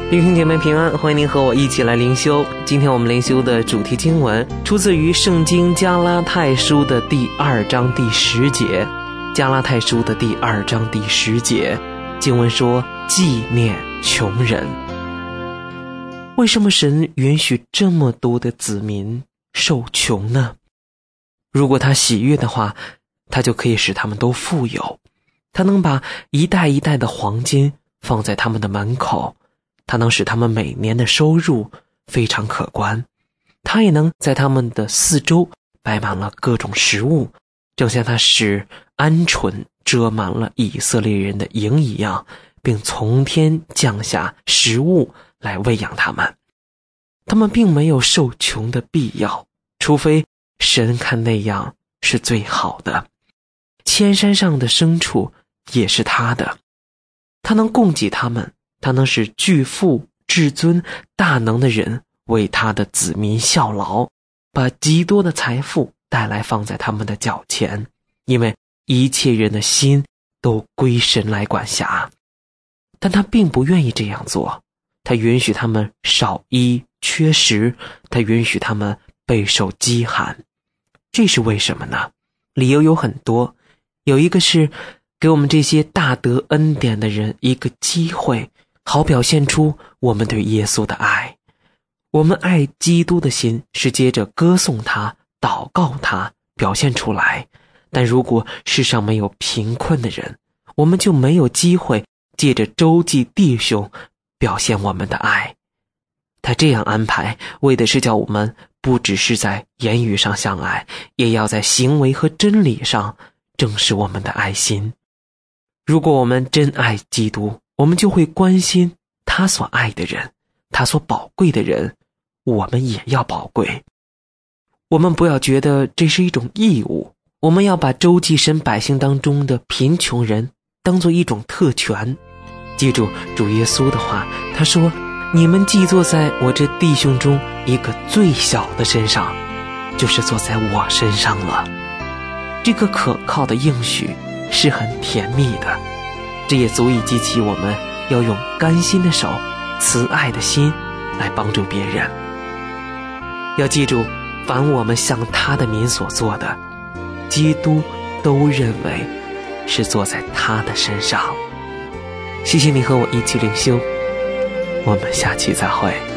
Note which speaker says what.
Speaker 1: 弟兄姐妹平安，欢迎您和我一起来灵修。今天我们灵修的主题经文出自于圣经加拉太书的第2章第10节。加拉太书的第2章第10节，经文说：纪念穷人。为什么神允许这么多的子民受穷呢？如果他喜悦的话，他就可以使他们都富有。他能把一袋一袋的黄金放在他们的门口，他能使他们每年的收入非常可观，他也能在他们的四周摆满了各种食物，正像他使鹌鹑遮满了以色列人的营一样，并从天降下食物来喂养他们。他们并没有受穷的必要，除非神看那样是最好的。千山上的牲畜也是他的，他能供给他们，他能使巨富至尊大能的人为他的子民效劳，把极多的财富带来放在他们的脚前，因为一切人的心都归神来管辖。但他并不愿意这样做，他允许他们少衣缺食，他允许他们备受饥寒。这是为什么呢？理由有很多，有一个是给我们这些大得恩典的人一个机会，好表现出我们对耶稣的爱。我们爱基督的心是接着歌颂他、祷告他表现出来，但如果世上没有贫困的人，我们就没有机会借着周济弟兄表现我们的爱。他这样安排，为的是叫我们不只是在言语上相爱，也要在行为和真理上正视我们的爱心。如果我们真爱基督，我们就会关心他所爱的人，他所宝贵的人，我们也要宝贵。我们不要觉得这是一种义务，我们要把周济神百姓当中的贫穷人当作一种特权。记住主耶稣的话，他说：你们既坐在我这弟兄中一个最小的身上，就是坐在我身上了。这个可靠的应许是很甜蜜的，这也足以激起我们要用甘心的手、慈爱的心来帮助别人。要记住，凡我们向他的民所做的，基督都认为是坐在他的身上。谢谢你和我一起灵修，我们下期再会。